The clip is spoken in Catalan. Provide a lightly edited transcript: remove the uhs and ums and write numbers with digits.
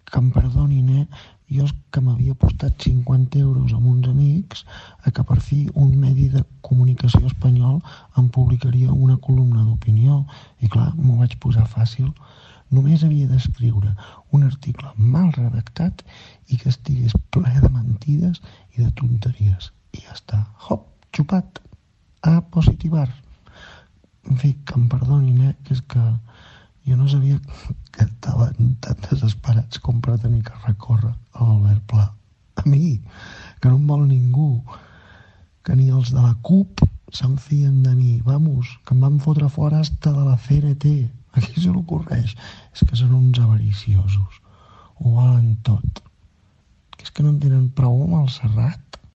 que em perdonin, jo és que m'havia apostat 50 euros amb uns amics a que per fi un medi de comunicació espanyol em publicaria una columna d'opinió i clar, m'ho vaig posar fàcil. Només havia d'escriure un article mal redactat i que estigués ple de mentides i de tonteries. I ja està. Hop, xupat. A positivar. En fi, que em perdonin, que és que jo no sabia que estaven tan desesperats com per tenir que recórrer a l'Albert Pla. A mi, que no em vol ningú, que ni els de la CUP se'n fien de mi. Vamos, que em van fotre fora hasta de la CNT. A qui se l'ocorreix? És que són uns avariciosos. Ho volen tot. Que és que no en tenen prou amb el Serrat?